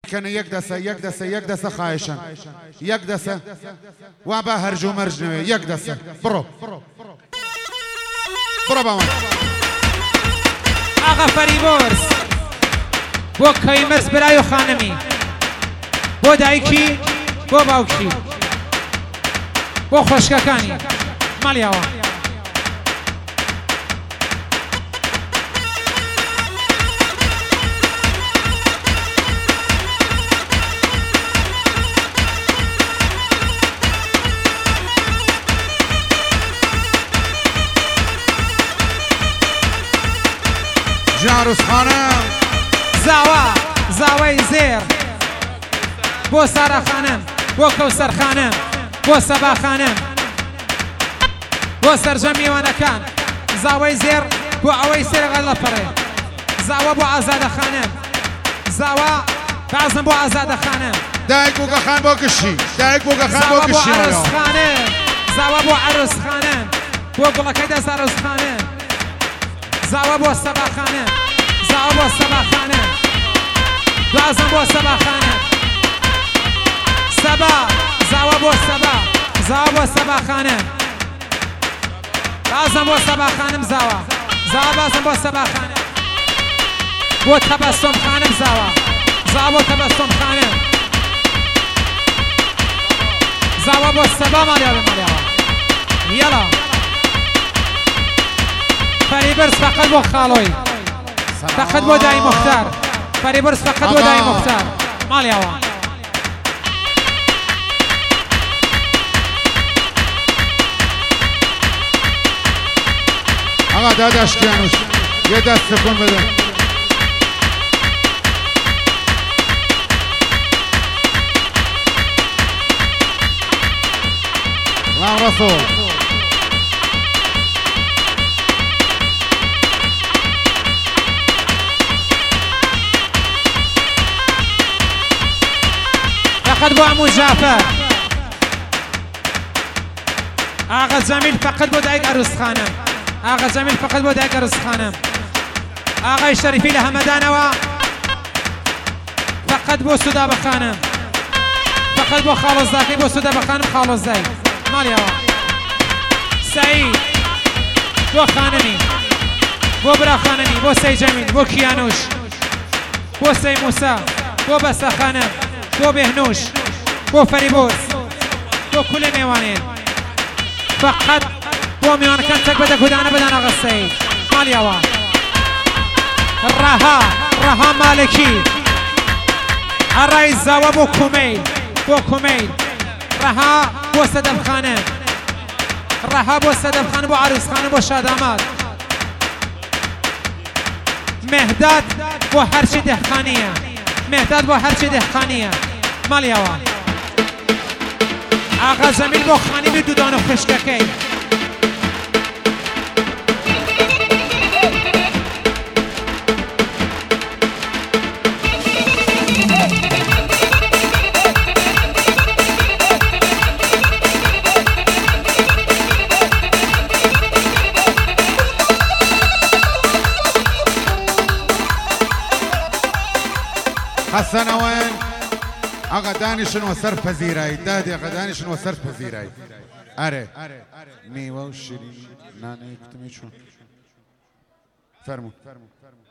بیکەنە یەک دەسە خایشن یەک دەسە وا بە هەرجوو مەرجنەوێ یەک دەسە بڕۆ باوان ئاغا فەریبۆرس بۆ کەیمەس برای و خانمی بۆ دایکی بۆ باوکی بۆ خۆشکەکانی ماڵیاوە جاروس خانم زاوای زێر بۆ سارا خانم بۆ کەوسەر خانم بۆ سەبا خانم بۆ سەرجەم میوانەکان زاوای زێر بۆ ئەوەی سێرەغەل لەپەڕێ زاوە بۆ ئازادە خانم زاوە بازم بۆ ئازادە خانم دایک بۆ گەخان بۆ گشتی دایک بۆ گەخان بۆ گشتی زاوە بۆ عروس خانم بۆ گوڵەکەی دەست عروس خانم زاوە بۆ سەبا خانم زاوە بۆ سەبا خانم بازم بۆ سەبا خانم سەبا زاوە بۆ سەبا زاوە بۆ سەبا خانم بازم بۆ سەبا خانم زاوە بازم بۆ سەبا خانم بۆ تەبەسم خانم زاوە بۆ تەبەسم خانم زاوە بۆ سەبا ماڵیاوە یەڵا فەریبرس فقط بۆ خاڵۆی فقط بۆ دای مختار فەریبرس فقط بۆ دای مختار ماڵیاوە ئاغا داداشکیانوش یه دست تکون بده غلام رسول فقط بۆ عمو جعفر ئاغا جەمیل فقط بۆ دایک عروس خانم ئاغا جەمیل فقط بۆ دایک عروس خانم ئاغای شەریفی لە هەمەدانەوە فقط بۆ سودابە خانم فقط بۆ خاڵۆزداکەی بۆ سودابە خانم خاڵۆزدای ماڵیاوە سعید بۆ خانمی بۆ برا خانمی بۆ سەی جەمیل بۆ کیانوش بۆ سەی موسا بۆ بەسە خانم بۆ بێهنوش بۆ فەریبۆرس بۆ کولێ میوانێن فقط بۆ میوانەکان چەک بەدە گودانە بدەن ئاغا سەید ماڵیاوە ڕەها مالکی هەڕای زاوە بۆ کومەیل ڕەها بۆ سەدەم خانم ڕەها بۆ سەدەم خانم بۆ عروس خانم بۆ شادامات مهداد بۆ هەرچی دەهقانیە مهداد بۆ هەرچی دەهقانیە ماڵیاوە ئاغا جەمیل بۆ خانمی دوودان و خوشکەکەی حسنەوەن ئاغا دانیشن وەسەر پەزیرایی دادی ئاغا دانیشن وەسەر پەزیرایی ئەرێ میوە و شیرین نانەی کوتمی چۆن فەرموو